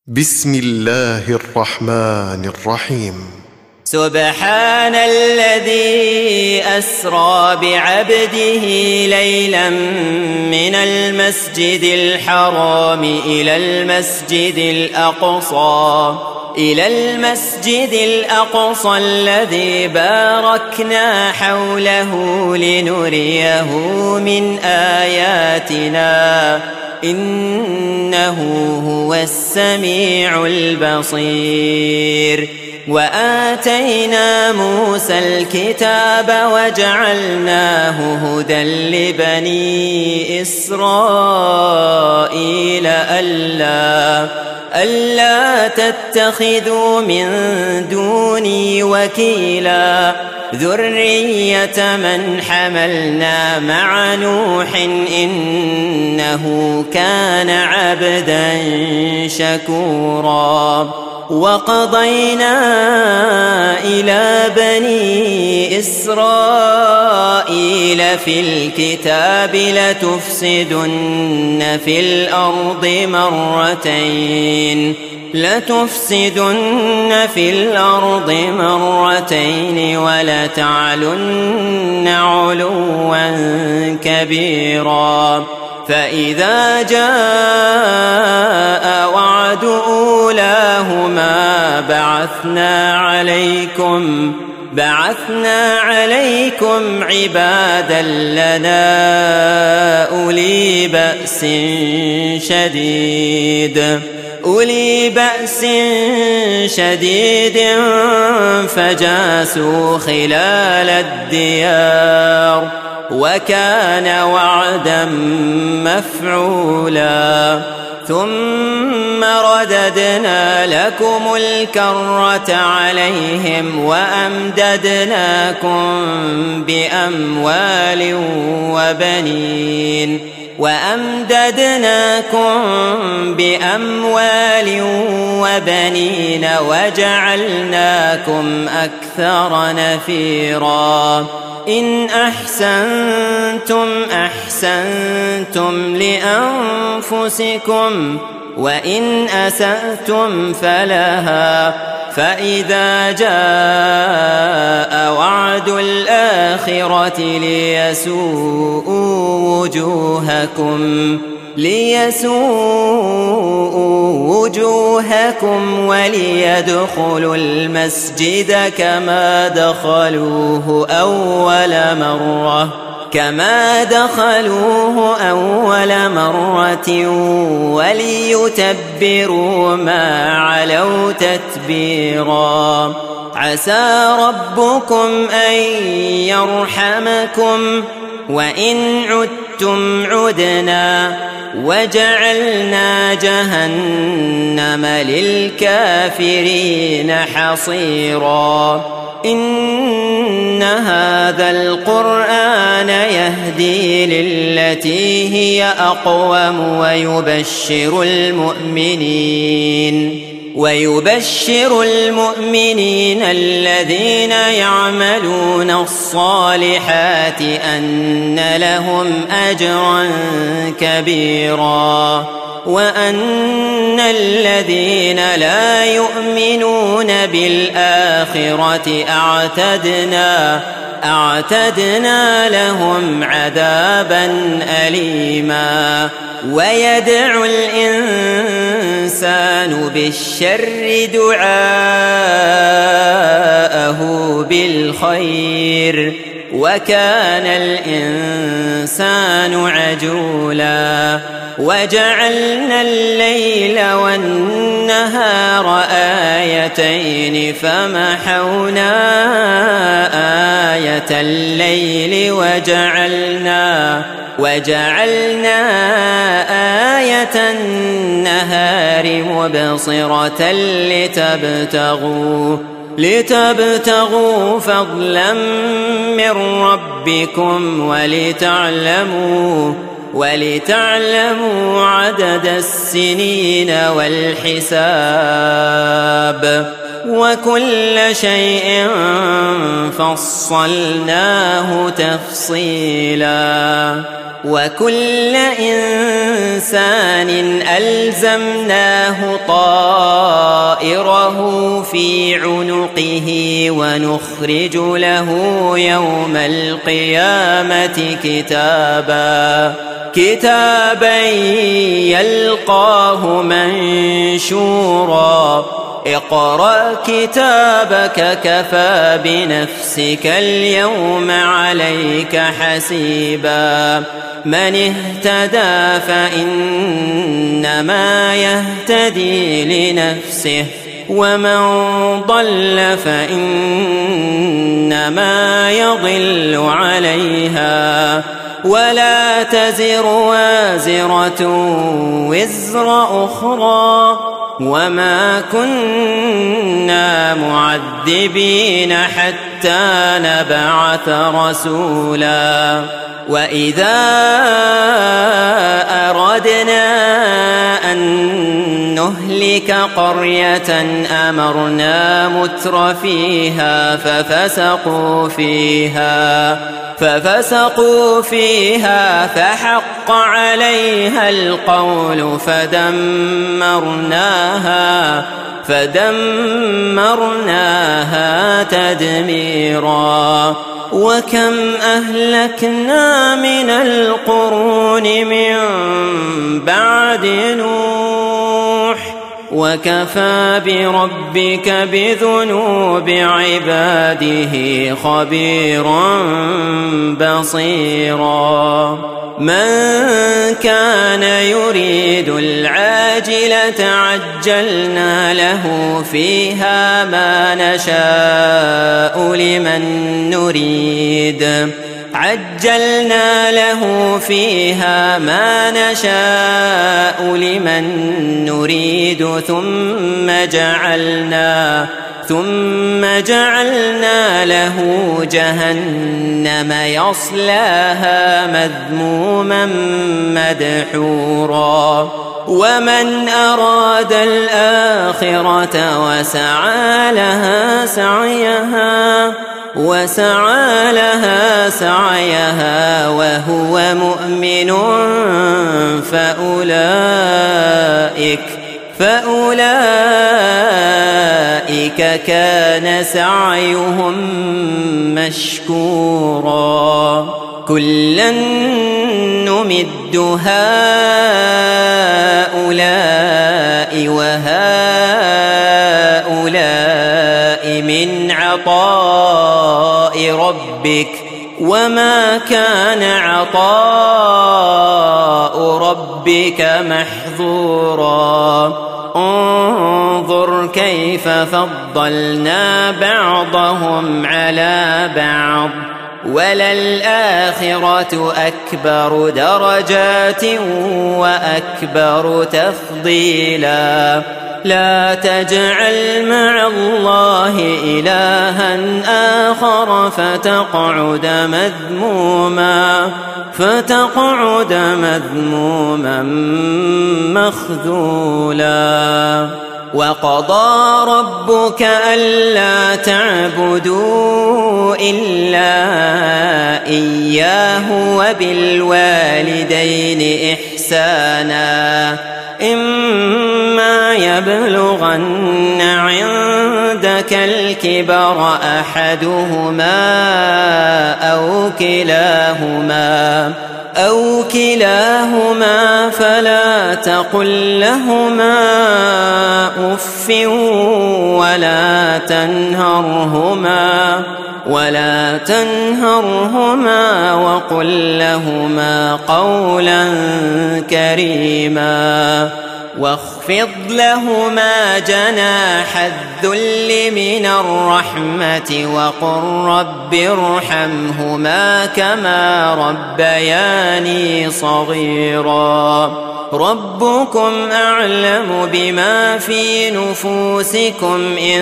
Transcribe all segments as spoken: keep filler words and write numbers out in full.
بسم الله الرحمن الرحيم. سبحان الذي أسرى بعبده ليلا من المسجد الحرام إلى المسجد الأقصى إلى المسجد الأقصى الذي باركنا حوله لنريه من آياتنا إنه هو السميع البصير. وآتينا موسى الكتاب وجعلناه هدى لبني إسرائيل ألا ألا تتخذوا من دوني وكيلا ذرية من حملنا مع نوح إنه كان عبدا شكورا. وقضينا إلى بني إسرائيل في الكتاب لتفسدن في الأرض مرتين لتفسدن في الأرض مرتين ولتعلن علوا كبيرا. فإذا جاء وعد أولاهما بعثنا عليكم بعثنا عليكم عبادا لنا أولي بأس شديد أولي بأس شديد فجاسوا خلال الديار وكان وعدا مفعولا. ثم رددنا لكم الكرة عليهم وأمددناكم بأموال وبنين وأمددناكم بأموال وبنين وجعلناكم أكثر نفيرا. إن أحسنتم أحسنتم لأنفسكم وإن أسأتم فلها. فإذا جاء وعد الآخرة ليسوءوا وجوهكم ليسوءوا وجوهكم وليدخلوا المسجد كما دخلوه أول مرة كما دخلوه أول مرة وليتبروا ما علوا تتبيرا. عسى ربكم أن يرحمكم وإن عدتم عدنا وجعلنا جهنم للكافرين حصيرا. إن هذا القرآن يهدي للتي هي أقوم ويبشر المؤمنين ويبشر المؤمنين الذين يعملون الصالحات أن لهم أجرا كبيرا وأن الذين لا يؤمنون بالآخرة أعتدنا أعتدنا لهم عذابا أليما. ويدعو الإنسان بالشر دعاءه بالخير وكان الإنسان عجولا. وجعلنا الليل والنهار آيتين فمحونا آية الليل وجعلنا وجعلنا آية النهار مبصرة لتبتغوا لتبتغوا فضلا من ربكم ولتعلموا ولتعلموا عدد السنين والحساب وكل شيء فصلناه تفصيلا. وكل إنسان ألزمناه طائره في عنقه ونخرج له يوم القيامة كتابا كتابا يلقاه منشورا اقرأ كتابك كفى بنفسك اليوم عليك حسيبا من اهتدى فإنما يهتدي لنفسه ومن ضل فإنما يضل عليها ولا تزر وازرة وزر أخرى وما كنا معذبين حتى نبعث رسولا وإذا أردنا أن نهلك قرية أمرنا متر فيها ففسقوا فيها ففسقوا فيها فحق عليها القول فدمرناها فدمرناها تدميرا وكم أهلكنا من القرون من بعد نوح وكفى بربك بذنوب عباده خبيرا بصيرا من كان يريد العاجلة عجلنا له فيها ما نشاء لمن نريد عجلنا له فيها ما نشاء لمن نريد ثم جعلنا ثم جعلنا له جهنم يصلاها مذموما مدحورا ومن أراد الآخرة وسعى لها سعيها وسعى لها سعيها وهو مؤمن فأولئك فأولئك كان سعيهم مشكورا كلا نمد هؤلاء وهؤلاء من عطاء ربك وما كان عطاء ربك محظورا انظر كيف فضلنا بعضهم على بعض وللآخرة أكبر درجات وأكبر تفضيلا لا تجعل مع الله إلها آخر فتقعد مذموما فتقعد مذموما مخذولا وقضى ربك ألا تعبدوا إلا إياه وبالوالدين إحسانا إما يبلغن عندك الكبر أحدهما أو كلاهما أو كلاهما فلا تقل لهما أف ولا تنهرهما ولا تنهرهما وقل لهما قولا كريما واخفض لهما جناح الذل من الرحمة وقل رب ارحمهما كما ربياني صغيرا ربكم أعلم بما في نفوسكم إن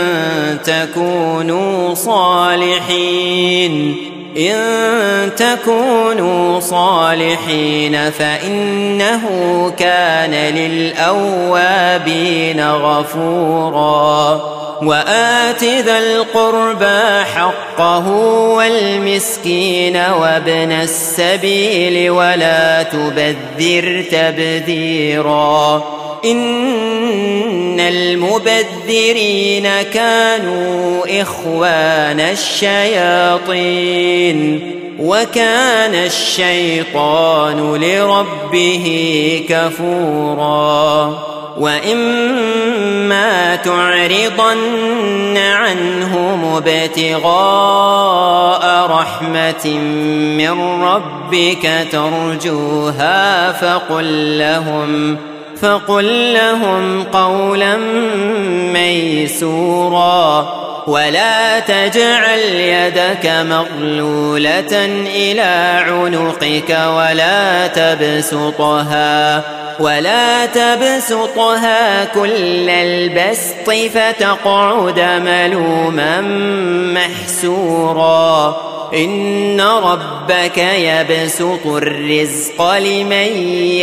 تكونوا صالحين إن تكونوا صالحين فإنه كان للأوابين غفورا وآت ذا القربى حقه والمسكين وابن السبيل ولا تبذر تبذيرا إن المبذرين كانوا إخوان الشياطين وكان الشيطان لربه كفورا وإما تعرضن عنهم ابتغاء رحمة من ربك ترجوها فقل لهم فقل لهم قولا ميسورا ولا تجعل يدك مغلولة إلى عنقك ولا تبسطها ولا تبسطها كل البسط فتقعد ملوما محسورا إن ربك يبسط الرزق لمن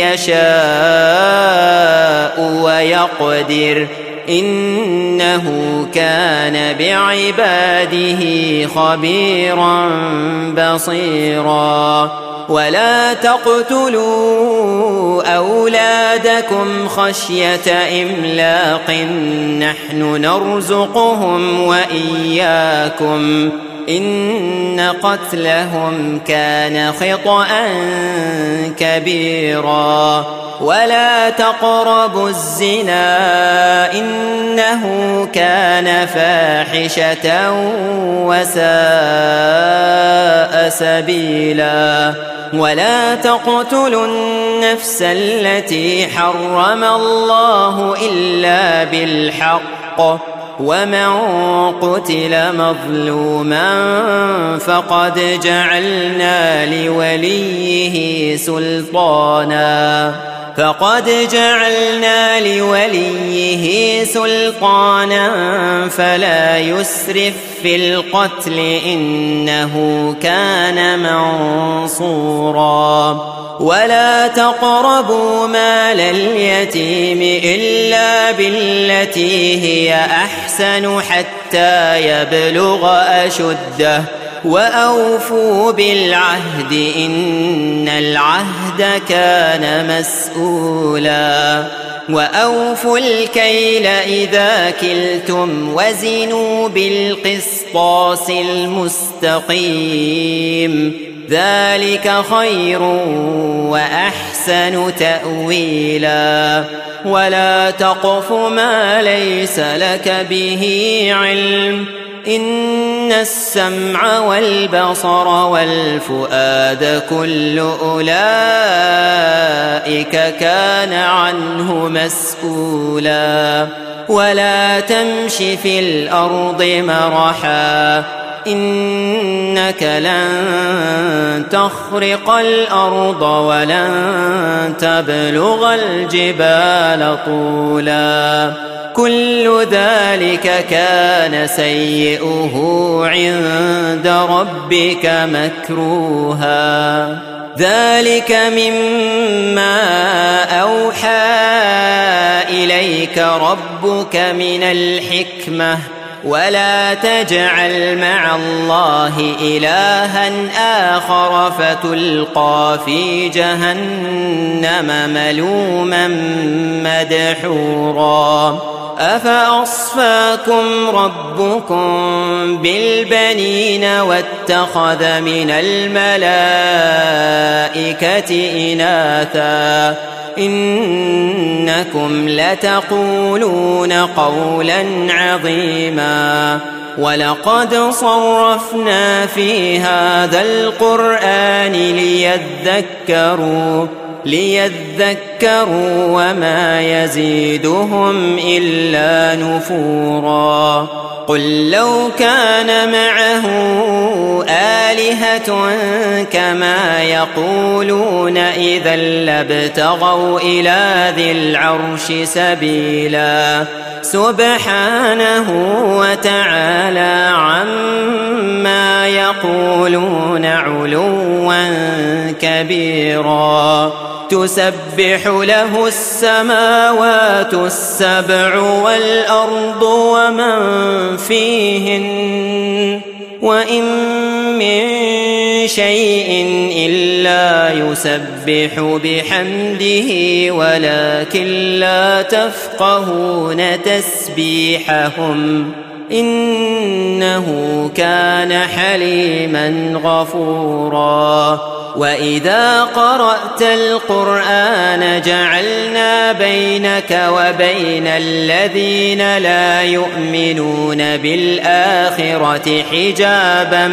يشاء ويقدر إنه كان بعباده خبيرا بصيرا ولا تقتلوا أولادكم خشية إملاق نحن نرزقهم وإياكم إن قتلهم كان خطأ كبيرا ولا تقربوا الزنا إنه كان فاحشة وساء سبيلا ولا تقتلوا النفس التي حرم الله إلا بالحق ومن قتل مظلوما فقد جعلنا لوليه سلطانا فقد جعلنا لوليه سلطانا فلا يسرف في القتل إنه كان منصورا ولا تقربوا مال اليتيم إلا بالتي هي أحسن حتى يبلغ أشده وأوفوا بالعهد إن العهد كان مسؤولا وأوفوا الكيل إذا كلتم وزنوا بالقسطاس المستقيم ذلك خير وأحسن تأويلا ولا تقف ما ليس لك به علم إن السمع والبصر والفؤاد كل أولئك كان عنه مسؤولا ولا تمش في الأرض مرحا إنك لن تخرق الأرض ولن تبلغ الجبال طولا كل ذلك كان سيئه عند ربك مكروها ذلك مما أوحى إليك ربك من الحكمة ولا تجعل مع الله إلها آخر فتلقى في جهنم ملوما مدحورا أفأصفاكم ربكم بالبنين واتخذ من الملائكة إناثا إنكم لتقولون قولا عظيما ولقد صرفنا في هذا القرآن ليذكروا ليذكروا وما يزيدهم إلا نفورا قل لو كان معه آلهة كما يقولون إذا لابتغوا إلى ذي العرش سبيلا سبحانه وتعالى عما يقولون علوا كبيرا تسبح له السماوات السبع والأرض ومن فيهن وإن من شيء إلا يسبح بحمده ولكن لا تفقهون تسبيحهم إنه كان حليما غفورا وإذا قرأت القرآن جعلنا بينك وبين الذين لا يؤمنون بالآخرة حجابا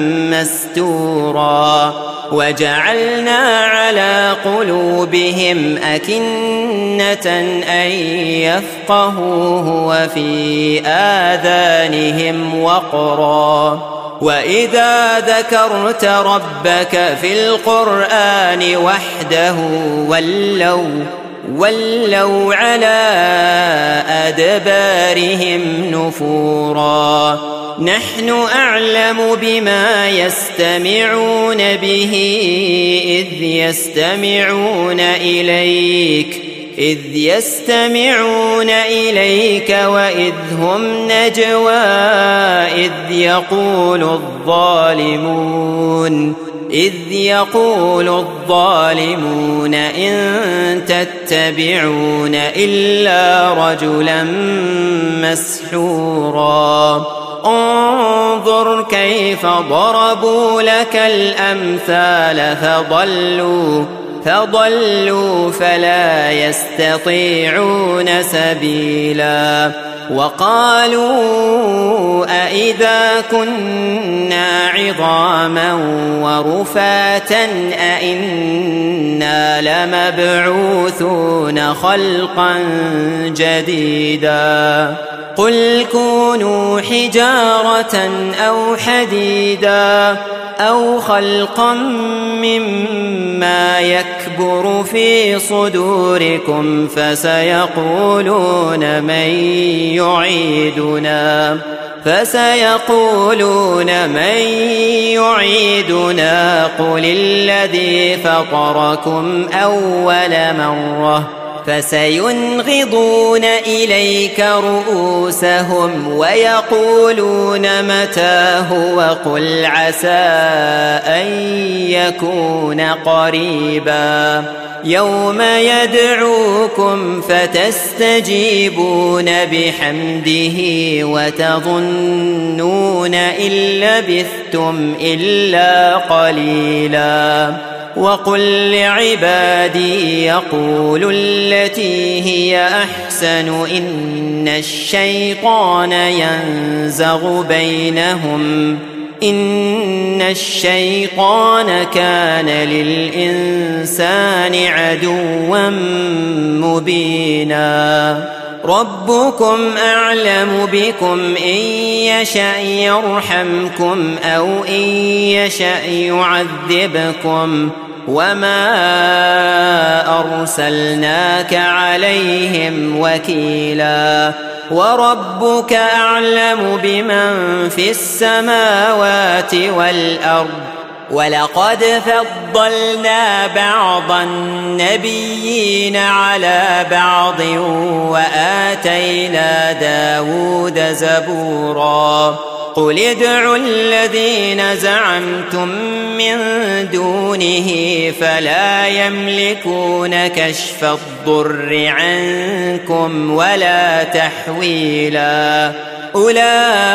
مستورا وجعلنا على قلوبهم أكنة أن يفقهوه وفي آذانهم وقرا وإذا ذكرت ربك في القرآن وحده ولوا ولوا على أدبارهم نفورا نحن أعلم بما يستمعون به إذ يستمعون إليك إذ يستمعون إليك وإذ هم نجوى إذ يقول الظالمون إذ يقول الظالمون إن تتبعون إلا رجلا مسحورا انظر كيف ضربوا لك الأمثال فضلوا فضلوا فلا يستطيعون سبيلا وقالوا أئذا كنا عظاما ورفاتا أئنا لمبعوثون خلقا جديدا قل كونوا حجارة أو حديدا أو خلقا مما يكبر في صدوركم فسيقولون من يعيدنا فسيقولون من يعيدنا قل الذي فطركم أول مرة فسينغضون إليك رؤوسهم ويقولون متاه وقل عسى أن يكون قريبا يوم يدعوكم فتستجيبون بحمده وتظنون إن لبثتم إلا قليلا وقل لعبادي يقولوا التي هي أحسن إن الشيطان ينزغ بينهم إن الشيطان كان للإنسان عدوا مبينا ربكم أعلم بكم إن يشأ يرحمكم أو إن يشأ يعذبكم وما أرسلناك عليهم وكيلا وربك أعلم بمن في السماوات والأرض ولقد فضلنا بعض النبيين على بعض وآتينا داود زبورا قل ادعوا الذين زعمتم من دونه فلا يملكون كشف الضر عنكم ولا تحويلا أولئك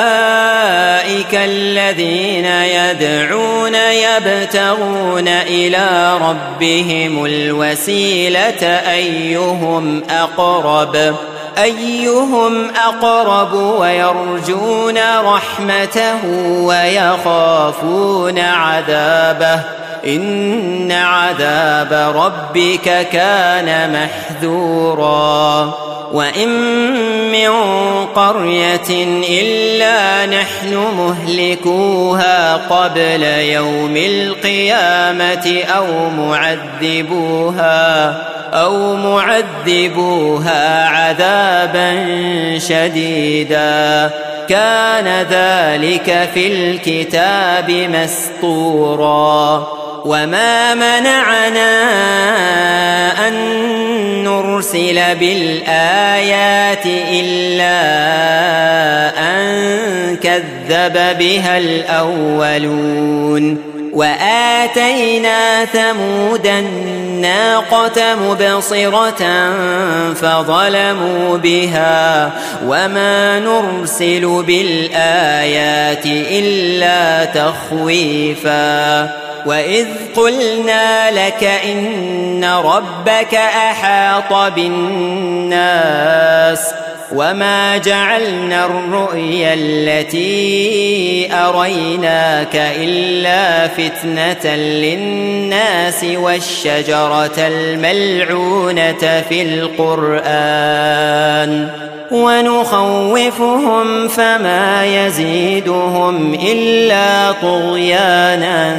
الذين يدعون يبتغون إلى ربهم الوسيلة أيهم أقرب أيهم أقرب ويرجون رحمته ويخافون عذابه إن عذاب ربك كان محذورا وإن من قرية إلا نحن مهلكوها قبل يوم القيامة أو معذبوها أو معذبوها عذابا شديدا كان ذلك في الكتاب مسطورا وما منعنا أن نرسل بالآيات إلا أن كذب بها الأولون وآتينا ثمود الناقة مبصرة فظلموا بها وما نرسل بالآيات إلا تخويفا وإذ قلنا لك إن ربك أحاط بالناس وما جعلنا الرؤيا التي أريناك إلا فتنة للناس والشجرة الملعونة في القرآن ونخوفهم فما يزيدهم إلا طغيانا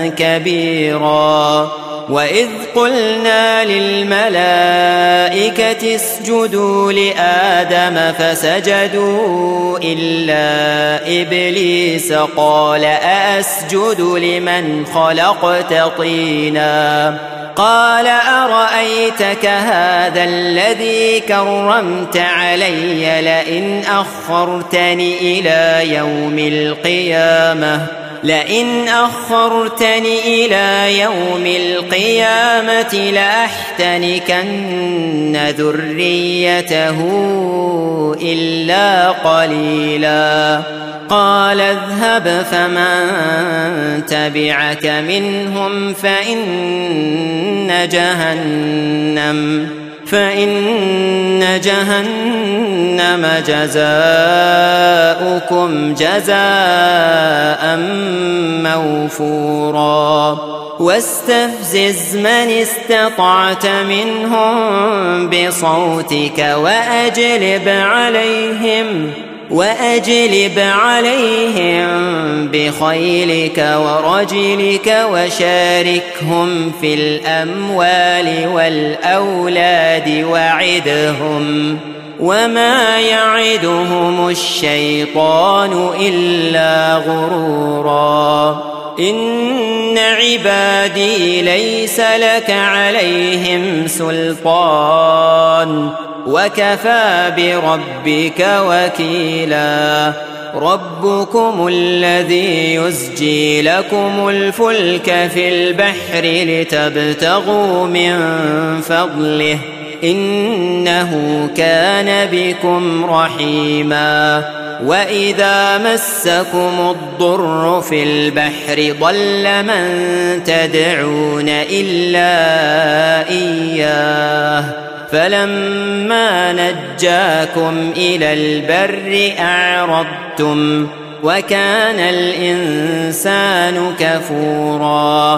كبيرا وإذ قلنا للملائكة اسجدوا لآدم فسجدوا إلا إبليس قال أأسجد لمن خلقت طينا قال أرأيتك هذا الذي كرمت علي لئن أخرتني إلى يوم القيامة لئن أخرتني إلى يوم القيامة لأحتنكن ذريته إلا قليلا قال اذهب فمن تبعك منهم فإن جهنم فإن جهنم جزاؤكم جزاء موفورا واستفزز من استطعت منهم بصوتك وأجلب عليهم وأجلب عليهم بخيلك ورجلك وشاركهم في الأموال والأولاد وعدهم وما يعدهم الشيطان إلا غرورا إن عبادي ليس لك عليهم سلطان وكفى بربك وكيلا ربكم الذي يزجي لكم الفلك في البحر لتبتغوا من فضله إنه كان بكم رحيما وإذا مسكم الضر في البحر ضل من تدعون إلا إياه فلما نجاكم إلى البر أعرضتم وكان الإنسان كفورا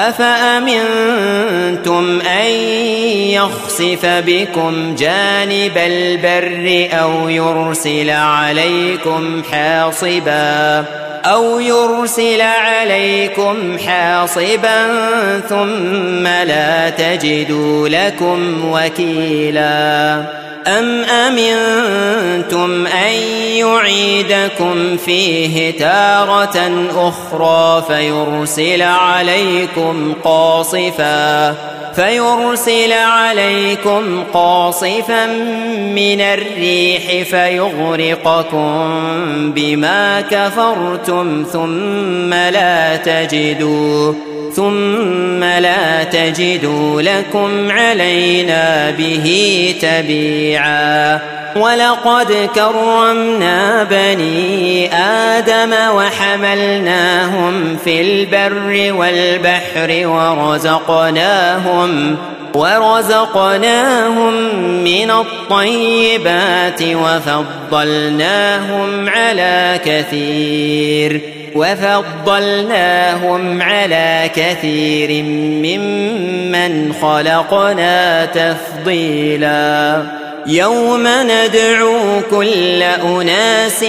أفأمنتم أن يخسف بكم جانب البر أو يرسل عليكم حاصبا أو يرسل عليكم حاصبا ثم لا تجدوا لكم وكيلا أم أمنتم أن يعيدكم فيه تارة أخرى فيرسل عليكم قاصفا فيرسل عليكم قاصفا من الريح فيغرقكم بما كفرتم ثم لا تجدوا ثم لا تجدوا لكم علينا به تبيعا ولقد كرمنا بني آدم وحملناهم في البر والبحر ورزقناهم ورزقناهم من الطيبات وفضلناهم على كثير وفضلناهم على كثير ممن خلقنا تفضيلا يوم ندعو كل أناس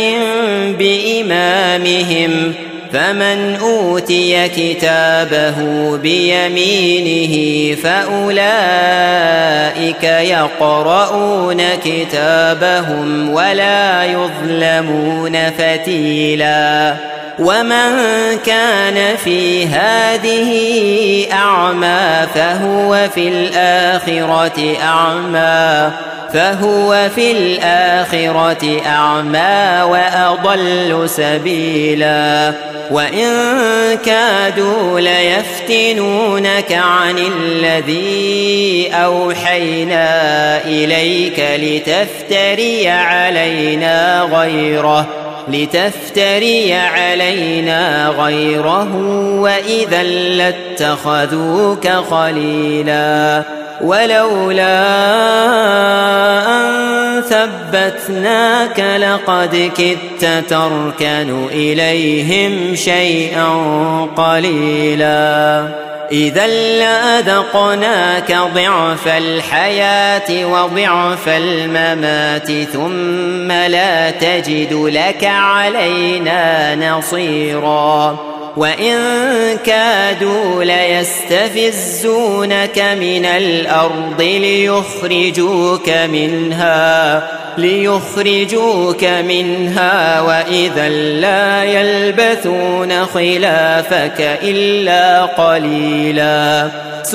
بإمامهم فمن أوتي كتابه بيمينه فأولئك يقرؤون كتابهم ولا يظلمون فتيلا ومن كان في هذه أعمى فهو في الآخرة أعمى فهو في الآخرة أعمى وأضل سبيلا وإن كادوا ليفتنونك عن الذي أوحينا إليك لتفتري علينا غيره لتفتري علينا غيره وإذا لاتخذوك خليلا ولولا أن ثبتناك لقد كدت تركن إليهم شيئا قليلا إذا لأذقناك ضعف الحياة وضعف الممات ثم لا تجد لك علينا نصيرا وإن كادوا ليستفزونك من الأرض ليخرجوك منها ليخرجوك منها وإذا لا يلبثون خلافك إلا قليلا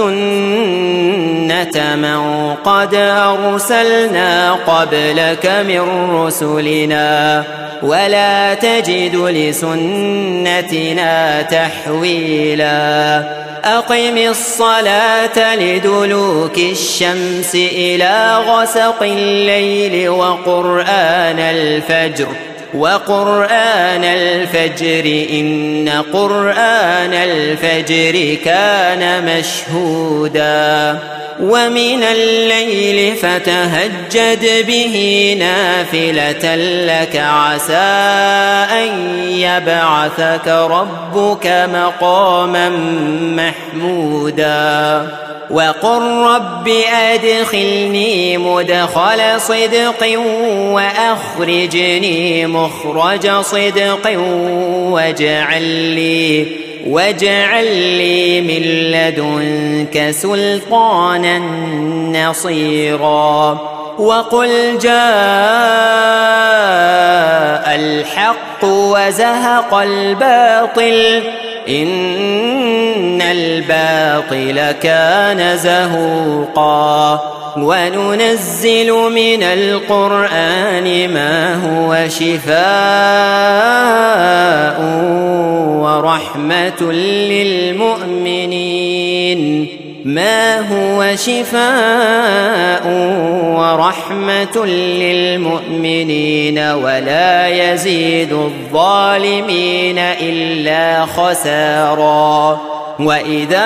سنة من قد أرسلنا قبلك من رسلنا ولا تجد لسنتنا تحويلا أقم الصلاة لدلوك الشمس إلى غسق الليل وقرآن الفجر وقرآن الفجر إن قرآن الفجر كان مشهودا ومن الليل فتهجد به نافلة لك عسى أن يبعثك ربك مقاما محمودا وقل رب أدخلني مدخل صدق وأخرجني مخرج صدق واجعل لي واجعل لي من لدنك سلطانا نصيرا وقل جاء الحق وزهق الباطل إن الباطل كان زهوقا وننزل من القرآن ما هو شفاء ورحمة للمؤمنين ما هو شفاء ورحمة للمؤمنين ولا يزيد الظالمين إلا خسارا وإذا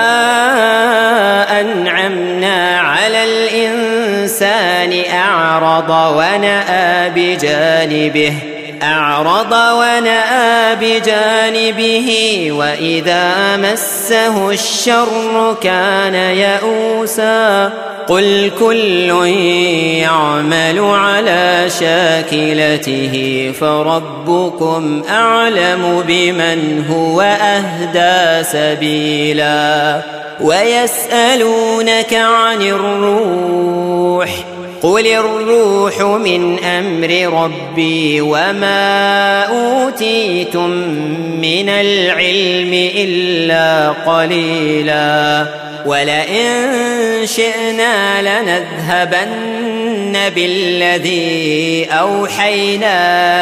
أنعمنا على الإنسان أعرض ونأى بجانبه أعرض ونأى بجانبه وإذا مسه الشر كان يئوسا قل كل يعمل على شاكلته فربكم أعلم بمن هو أهدى سبيلا ويسألونك عن الروح قل الروح من أمر ربي وما أوتيتم من العلم إلا قليلا ولئن شئنا لنذهبن بالذي أوحينا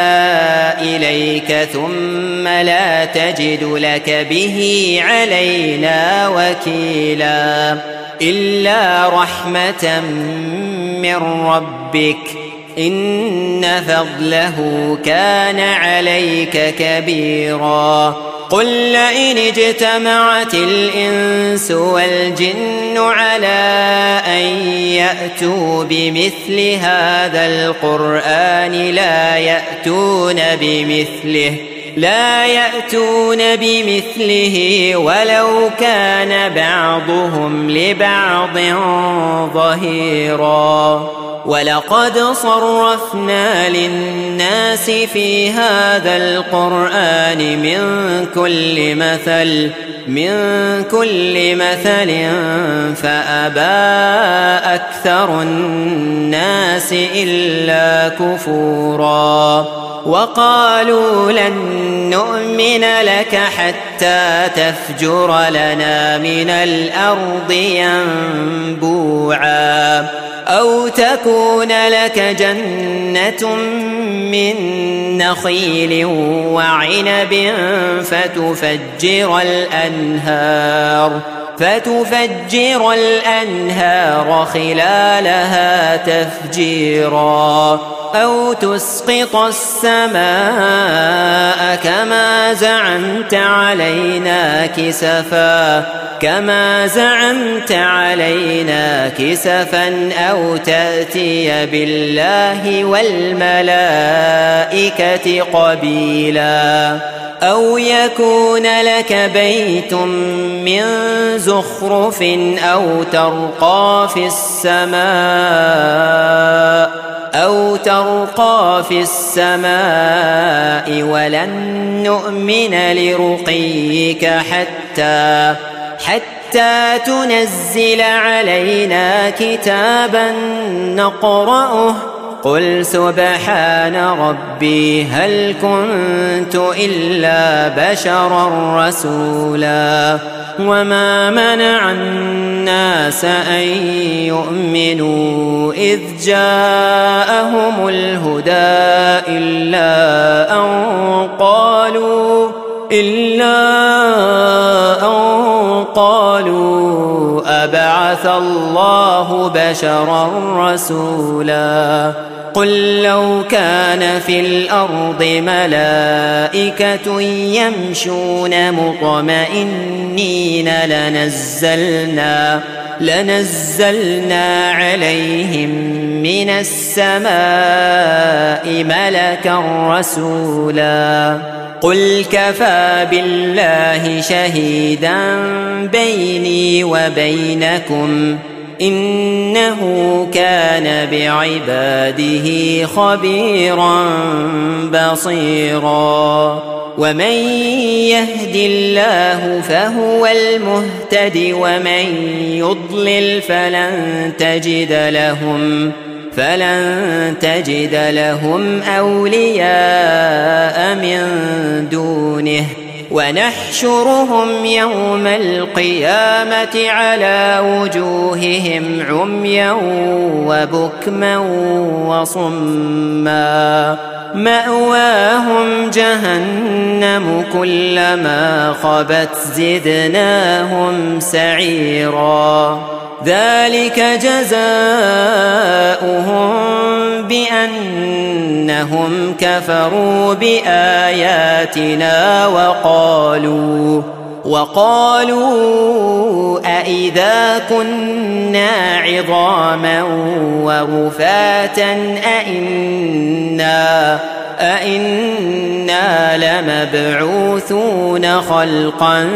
إليك ثم لا تجد لك به علينا وكيلا إلا رحمة من ربك إن فضله كان عليك كبيرا قل لئن اجتمعت الإنس والجن على أن يأتوا بمثل هذا القرآن لا يأتون بمثله لا يأتون بمثله ولو كان بعضهم لبعض ظهيرا ولقد صرفنا للناس في هذا القرآن من كل مثل من كل مثل فأبى أكثر الناس إلا كفورا وقالوا لن نؤمن لك حتى تفجر لنا من الأرض ينبوعا أو تكون لك جنة من نخيل وعنب فتفجر الأنهار فتفجر الأنهار خلالها تفجيرا أو تسقط السماء كما زعمت علينا كسفا كما زعمت علينا كسفا أو تأتي بالله والملائكة قبيلا أو يكون لك بيت من زخرف أو ترقى في السماء أو ترقى في السماء ولن نؤمن لرقيك حتى حتى تنزل علينا كتابا نقرأه قل سبحان ربي هل كنت إلا بشرا رسولا وما منع الناس أن يؤمنوا إذ جاءهم الهدى إلا أن قالوا إلا أن قالوا أبعث الله بشرا رسولا قل لو كان في الأرض ملائكة يمشون مطمئنين لنزلنا لنزلنا عليهم من السماء ملكا رسولا قل كفى بالله شهيدا بيني وبينكم إنه كان بعباده خبيرا بصيرا ومن يهد الله فهو المهتد ومن يضلل فلن تجد لهم فلن تجد لهم أولياء من دونه ونحشرهم يوم القيامة على وجوههم عميا وبكما وصما مأواهم جهنم كلما خبت زدناهم سعيرا ذلك جزاؤهم بأنهم كفروا بآياتنا وقالوا وقالوا أئذا كنا عظاما ورفاتا أئنا أئنا لمبعوثون خلقا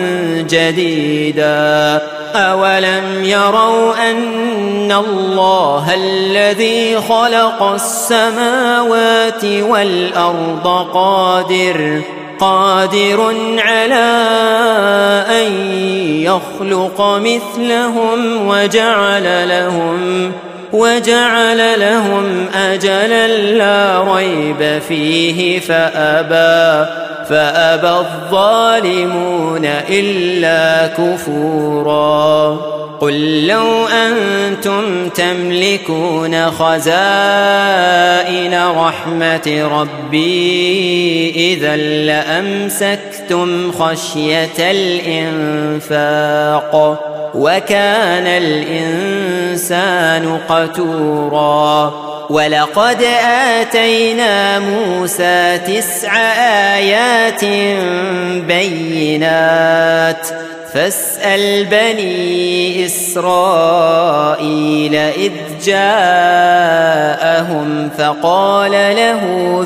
جديدا أولم يروا أن الله الذي خلق السماوات والأرض قادر قادر على أن يخلق مثلهم وجعل لهم وجعل لهم أجلا لا ريب فيه فأبى فأبى الظالمون إلا كفورا قل لو أنتم تملكون خزائن رحمة ربي إذا لأمسكتم خشية الإنفاق وكان الإنسان قتورا ولقد آتينا موسى تسع آيات بينات فاسأل بني إسرائيل إذ جاءهم فقال له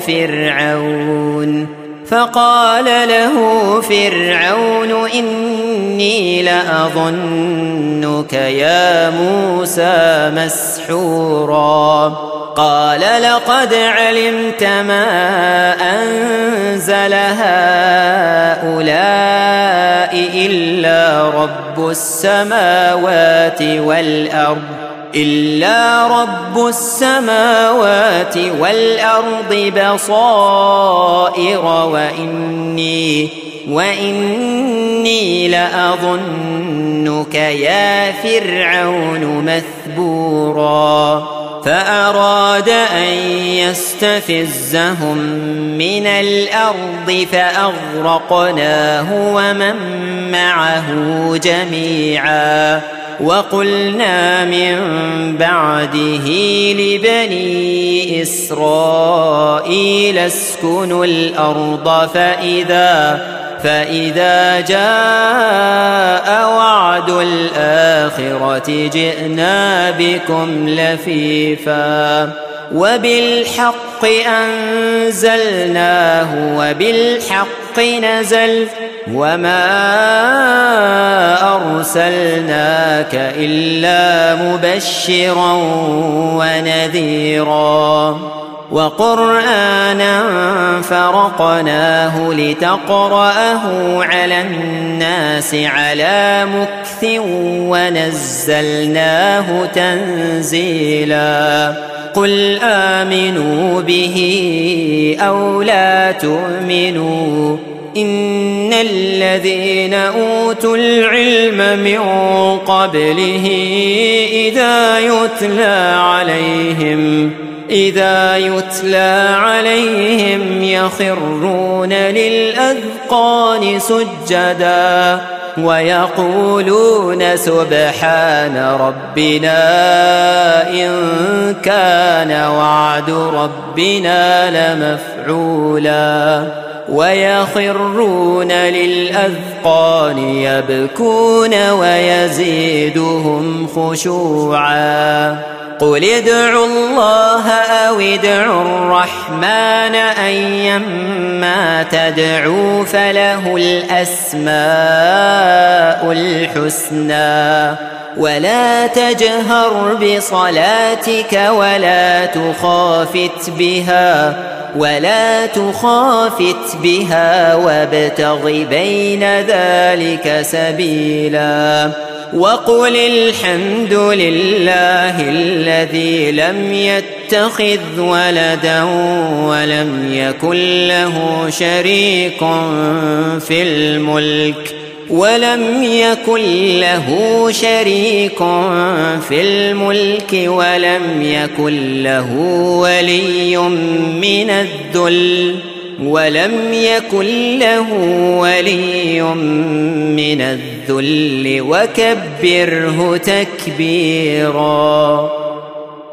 فرعون فقال له فرعون إني لأظنك يا موسى مسحورا قال لقد علمت ما أنزل هؤلاء إلا رب السماوات والأرض إلا رب السماوات والأرض بصائر وإني وإني لأظنك يا فرعون مثبورا فأراد أن يستفزهم من الأرض فأغرقناه ومن معه جميعا وقلنا من بعده لبني إسرائيل اسكنوا الأرض فإذا فإذا جاء وعد الآخرة جئنا بكم لفيفا وبالحق أنزلناه وبالحق نزل وما أرسلناك إلا مبشرا ونذيرا وقرآنا فرقناه لتقرأه على الناس على مكث ونزلناه تنزيلا قل آمنوا به أو لا تؤمنوا إن الذين أوتوا العلم من قبله إذا يتلى عليهم إذا يتلى عليهم يخرون للأذقان سجدا ويقولون سبحان ربنا إن كان وعد ربنا لمفعولا ويخرون للأذقان يبكون ويزيدهم خشوعا قل ادعوا الله أو ادعوا الرحمن أيما تدعوا فله الأسماء الحسنى ولا تجهر بصلاتك ولا تخافت بها ولا تخافت بها وابتغ بين ذلك سبيلا وقل الحمد لله الذي لم يتخذ ولدا ولم يكن له شريك في الملك ولم يكن له شريك في الملك ولم يكن له ولي من الذل ولم يكن له ولي من الذل وكبره تكبيرا.